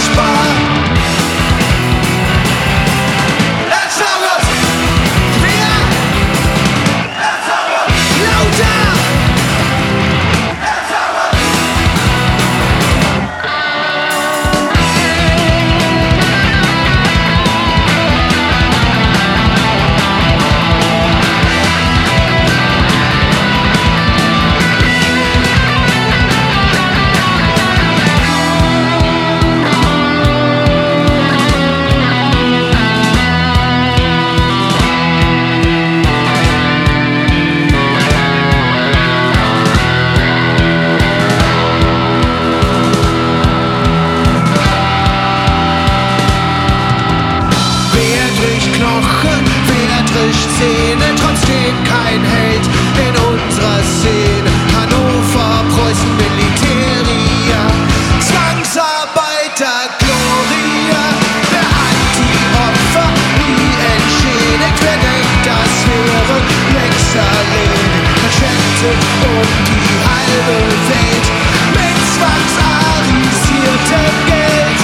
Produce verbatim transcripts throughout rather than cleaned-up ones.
furchtbar. Lazarus! Wer? Lazarus! Lauter! Lazarus! Zähne, trotzdem kein Held in unserer Szene. Hannover, Preußen, Militaria, Zwangsarbeiter, Gloria. Wer hat die Opfer nie entschädigt? Wer denkt, das wäre längst erledigt? Verschenkt um die halbe Welt mit zwangsarisiertem Geld.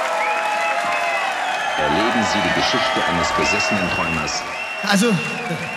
Erleben Sie die Geschichte eines besessenen Träumers. Also,